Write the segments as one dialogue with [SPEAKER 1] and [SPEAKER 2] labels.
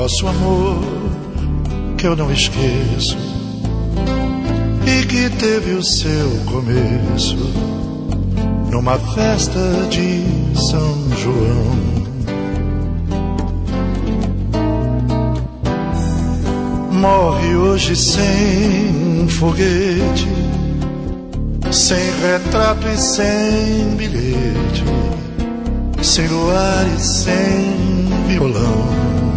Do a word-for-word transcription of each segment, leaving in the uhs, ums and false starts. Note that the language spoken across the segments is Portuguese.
[SPEAKER 1] nosso amor que eu não esqueço e que teve o seu começo numa festa de São João. Morre hoje sem foguete, sem retrato e sem bilhete, sem luar e sem violão.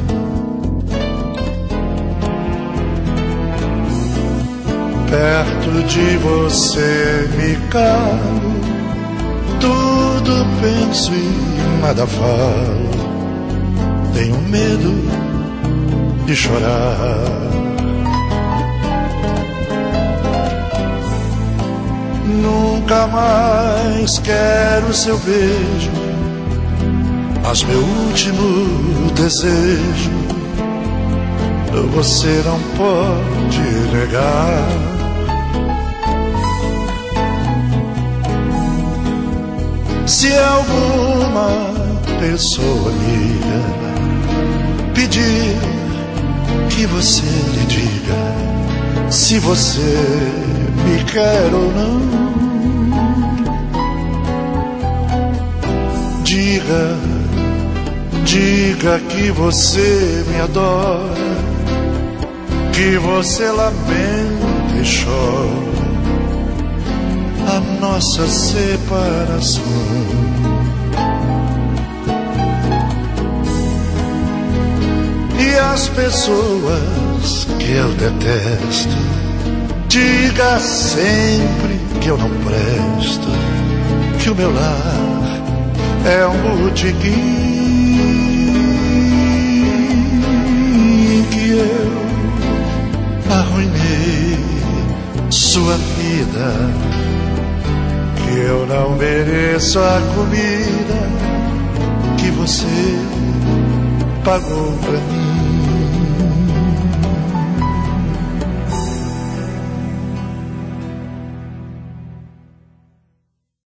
[SPEAKER 1] Perto de você me calo, tudo penso e nada falo. Tenho medo de chorar. Nunca mais quero seu beijo, mas meu último desejo você não pode negar. Se alguma pessoa amiga pedir que você lhe diga se você me quer ou não, diga, diga que você me adora, que você lamenta e chora a nossa separação. E as pessoas que eu detesto, diga sempre que eu não presto, que o meu lar é um botequim, que eu arruinei sua vida, que eu não mereço a comida que você pagou pra mim.